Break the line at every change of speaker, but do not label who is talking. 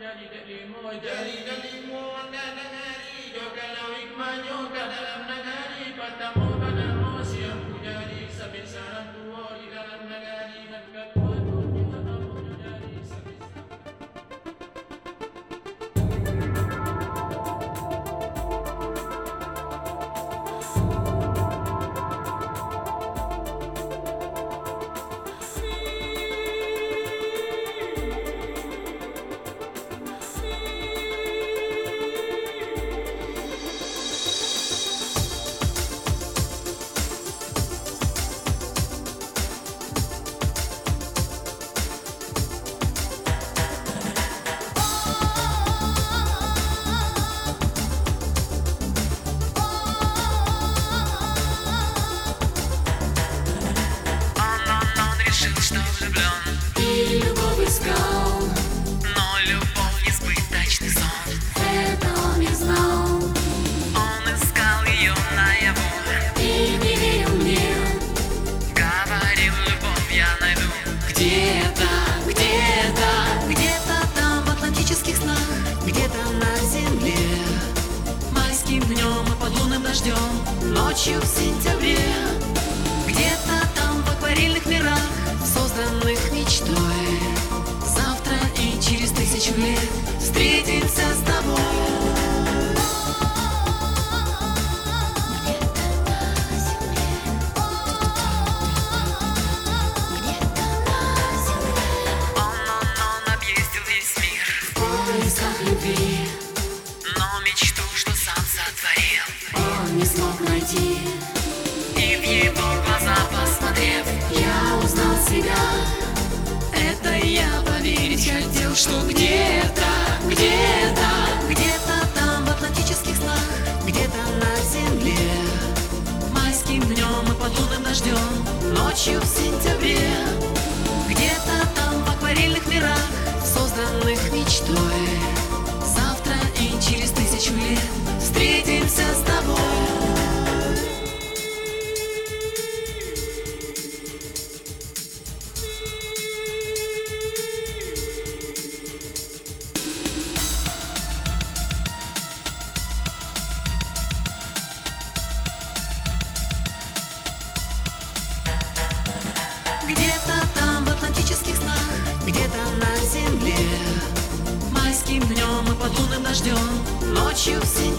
jadi delimu dan negeri juga hikmahnya ke dalam negeri bertemu pada manusia jadi sebesar tua di dalam negeri dan kekuatan juga menjadi sebesar.
И любовь искал,
но любовь несбыточный сон.
это он не знал,
Он искал ее наяву,
и не верил мне.
говорил, любовь я найду.
Где-то, где-то, где-то там в атлантических снах, где-то на земле, майским днем и под лунным дождем, ночью в сентябре. Где-то там в акварельных мирах, созданных мечтой, завтра и через 1000 лет встретимся с тобой.
Он объездил весь мир,
В поисках любви
но мечту, что сам сотворил.
он не смог найти.
И в его глаза посмотрев,
Я узнал себя. Это я поверить хотел, что где-то, где-то, где-то там в атлантических снах, где-то на земле, майским днем и под лунным дождем, ночью в сентябре. Где-то там в акварельных мирах, созданных мечтой, завтра и через 1000 лет встретимся с тобой. Где-то там в атлантических снах, где-то на земле, майским днем и под лунным дождем, ночью в сентябре.